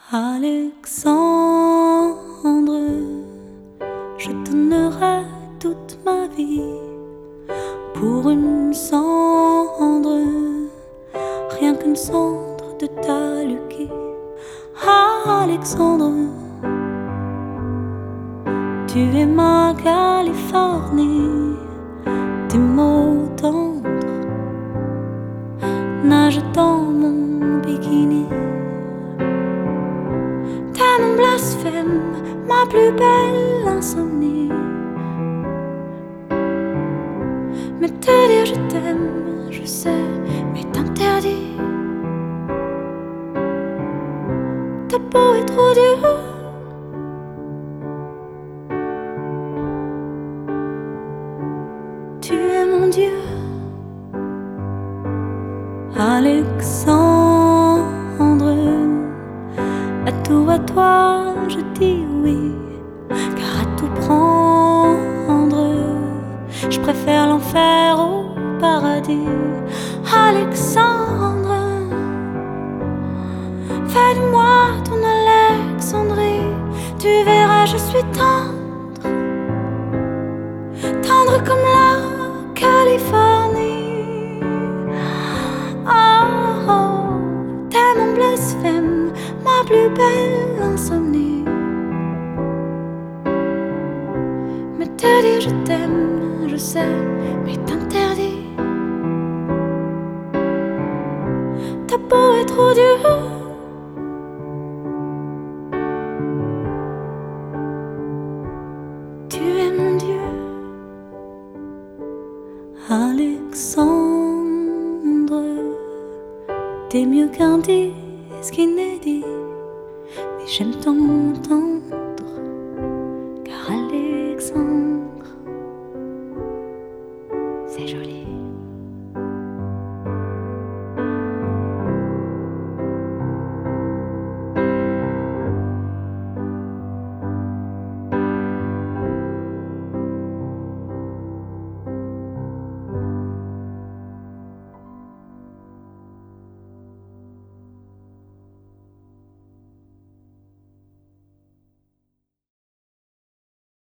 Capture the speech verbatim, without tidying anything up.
Alexandre, je donnerai toute ma vie pour une cendre, rien qu'une cendre de ta lucky. Alexandre, tu es ma Californie, tes mots tendres nagent dans mon bikini. T'es mon blasphème, ma plus belle insomnie. Mais te dire je t'aime, je sais, m'est interdit. Ta peau est trop dure. Tu es mon Dieu, Alexandre. À tout à toi je dis oui, car à tout prendre, je préfère l'enfer au paradis. Alexandre, fais de moi ton Alexandrie. Tu verras, je suis tendre, tendre comme la Californie. Oh, oh, t'es mon blasphème, ma plus belle insomnie. Mais te dire je t'aime, je sais, m'est interdit. Ta peau est trop dure. Tu es mon Dieu, Alexandre. T'es mieux qu'un disque inédit, mais j'aime t'entendre, car Alexandre, c'est joli.